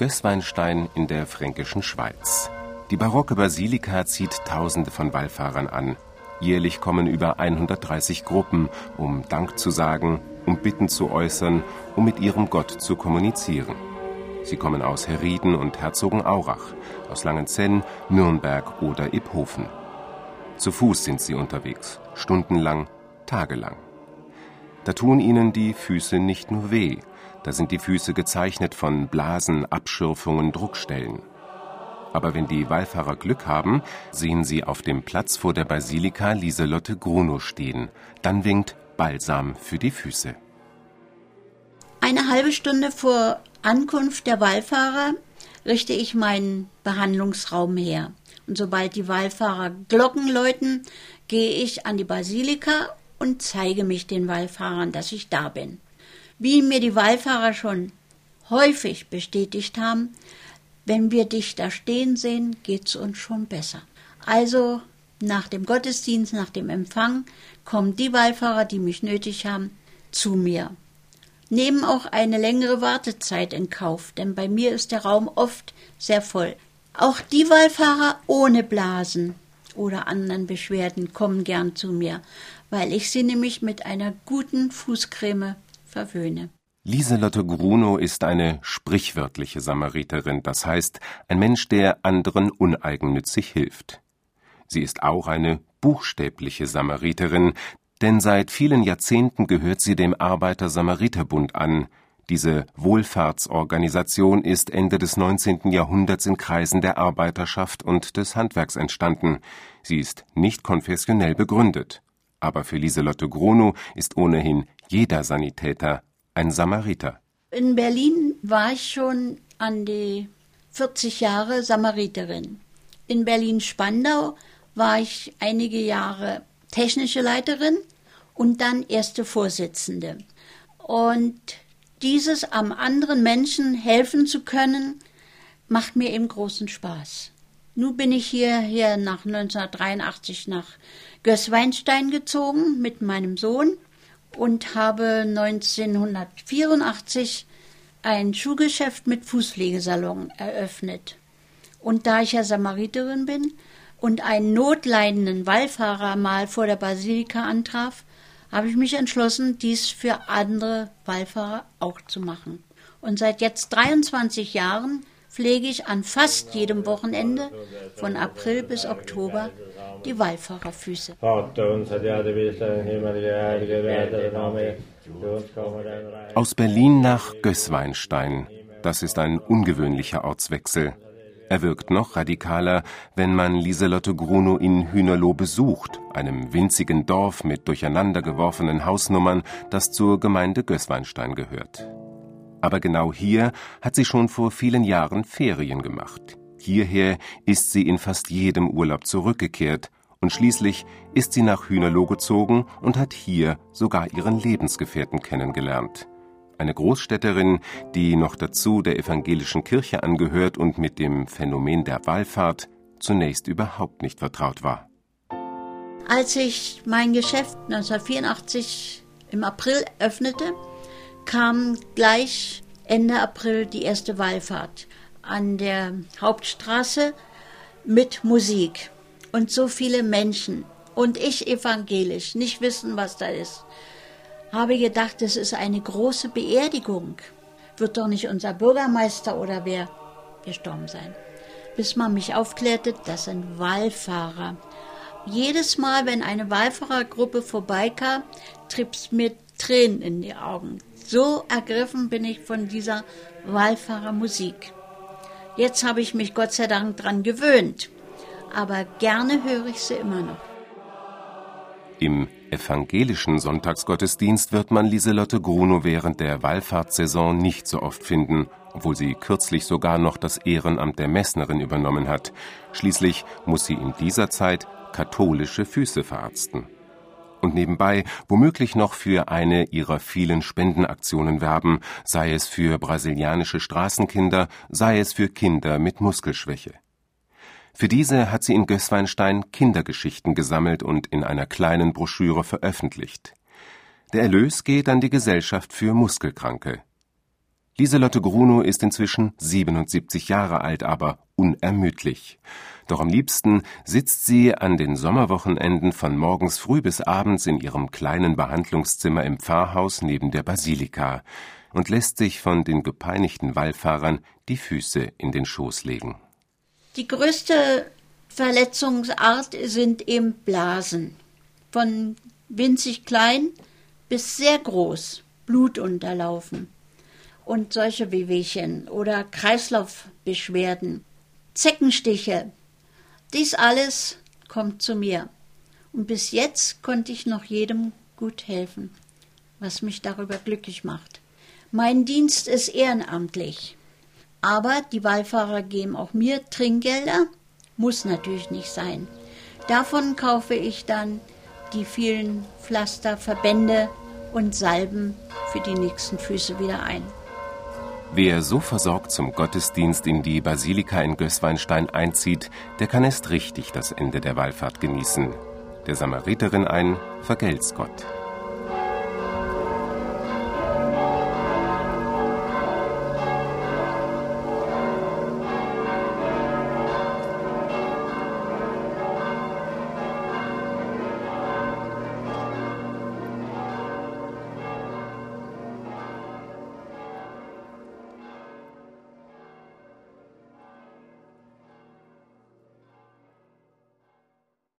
Gößweinstein in der fränkischen Schweiz. Die barocke Basilika zieht Tausende von Wallfahrern an. Jährlich kommen über 130 Gruppen, um Dank zu sagen, um Bitten zu äußern, um mit ihrem Gott zu kommunizieren. Sie kommen aus Herrieden und Herzogenaurach, aus Langenzenn, Nürnberg oder Iphofen. Zu Fuß sind sie unterwegs, stundenlang, tagelang. Da tun ihnen die Füße nicht nur weh, da sind die Füße gezeichnet von Blasen, Abschürfungen, Druckstellen. Aber wenn die Wallfahrer Glück haben, sehen sie auf dem Platz vor der Basilika Lieselotte Grunow stehen. Dann winkt Balsam für die Füße. Eine halbe Stunde vor Ankunft der Wallfahrer richte ich meinen Behandlungsraum her. Und sobald die Wallfahrer Glocken läuten, gehe ich an die Basilika und zeige mich den Wallfahrern, dass ich da bin. Wie mir die Wallfahrer schon häufig bestätigt haben, wenn wir dich da stehen sehen, geht's uns schon besser. Also nach dem Gottesdienst, nach dem Empfang, kommen die Wallfahrer, die mich nötig haben, zu mir. Nehmen auch eine längere Wartezeit in Kauf, denn bei mir ist der Raum oft sehr voll. Auch die Wallfahrer ohne Blasen oder anderen Beschwerden kommen gern zu mir, weil ich sie nämlich mit einer guten Fußcreme verwöhne. Lieselotte Grunow ist eine sprichwörtliche Samariterin, das heißt ein Mensch, der anderen uneigennützig hilft. Sie ist auch eine buchstäbliche Samariterin, denn seit vielen Jahrzehnten gehört sie dem Arbeiter-Samariter-Bund an. Diese Wohlfahrtsorganisation ist Ende des 19. Jahrhunderts in Kreisen der Arbeiterschaft und des Handwerks entstanden. Sie ist nicht konfessionell begründet. Aber für Lieselotte Grunow ist ohnehin jeder Sanitäter ein Samariter. In Berlin war ich schon an die 40 Jahre Samariterin. In Berlin-Spandau war ich einige Jahre technische Leiterin und dann erste Vorsitzende. Und dieses am anderen Menschen helfen zu können, macht mir eben großen Spaß. Nun bin ich hier nach 1983 nach Gößweinstein gezogen mit meinem Sohn und habe 1984 ein Schuhgeschäft mit Fußpflegesalon eröffnet. Und da ich ja Samariterin bin und einen notleidenden Wallfahrer mal vor der Basilika antraf, habe ich mich entschlossen, dies für andere Wallfahrer auch zu machen. Und seit jetzt 23 Jahren pflege ich an fast jedem Wochenende von April bis Oktober die Wallfahrerfüße. Aus Berlin nach Gößweinstein. Das ist ein ungewöhnlicher Ortswechsel. Er wirkt noch radikaler, wenn man Lieselotte Grunow in Hühnerloh besucht, einem winzigen Dorf mit durcheinandergeworfenen Hausnummern, das zur Gemeinde Gößweinstein gehört. Aber genau hier hat sie schon vor vielen Jahren Ferien gemacht. Hierher ist sie in fast jedem Urlaub zurückgekehrt und schließlich ist sie nach Hühnerloh gezogen und hat hier sogar ihren Lebensgefährten kennengelernt. Eine Großstädterin, die noch dazu der evangelischen Kirche angehört und mit dem Phänomen der Wallfahrt zunächst überhaupt nicht vertraut war. Als ich mein Geschäft 1984 im April öffnete, kam gleich Ende April die erste Wallfahrt an der Hauptstraße mit Musik und so viele Menschen und ich evangelisch, nicht wissen, was da ist. Habe gedacht, es ist eine große Beerdigung. Wird doch nicht unser Bürgermeister oder wer gestorben sein. Bis man mich aufklärte, das sind Wallfahrer. Jedes Mal, wenn eine Wallfahrergruppe vorbeikam, trieb es mir Tränen in die Augen. So ergriffen bin ich von dieser Wallfahrermusik. Jetzt habe ich mich Gott sei Dank dran gewöhnt, aber gerne höre ich sie immer noch. Im evangelischen Sonntagsgottesdienst wird man Lieselotte Grunow während der Wallfahrtssaison nicht so oft finden, obwohl sie kürzlich sogar noch das Ehrenamt der Messnerin übernommen hat. Schließlich muss sie in dieser Zeit katholische Füße verarzten. Und nebenbei womöglich noch für eine ihrer vielen Spendenaktionen werben, sei es für brasilianische Straßenkinder, sei es für Kinder mit Muskelschwäche. Für diese hat sie in Gößweinstein Kindergeschichten gesammelt und in einer kleinen Broschüre veröffentlicht. Der Erlös geht an die Gesellschaft für Muskelkranke. Lieselotte Grunow ist inzwischen 77 Jahre alt, aber unermüdlich. Doch am liebsten sitzt sie an den Sommerwochenenden von morgens früh bis abends in ihrem kleinen Behandlungszimmer im Pfarrhaus neben der Basilika und lässt sich von den gepeinigten Wallfahrern die Füße in den Schoß legen. Die größte Verletzungsart sind eben Blasen. Von winzig klein bis sehr groß, Blutunterlaufen und solche Wehwehchen oder Kreislaufbeschwerden, Zeckenstiche. Dies alles kommt zu mir. Und bis jetzt konnte ich noch jedem gut helfen, was mich darüber glücklich macht. Mein Dienst ist ehrenamtlich, aber die Wallfahrer geben auch mir Trinkgelder, muss natürlich nicht sein. Davon kaufe ich dann die vielen Pflaster, Verbände und Salben für die nächsten Füße wieder ein. Wer so versorgt zum Gottesdienst in die Basilika in Gößweinstein einzieht, der kann erst richtig das Ende der Wallfahrt genießen. Der Samariterin ein Vergelt's Gott.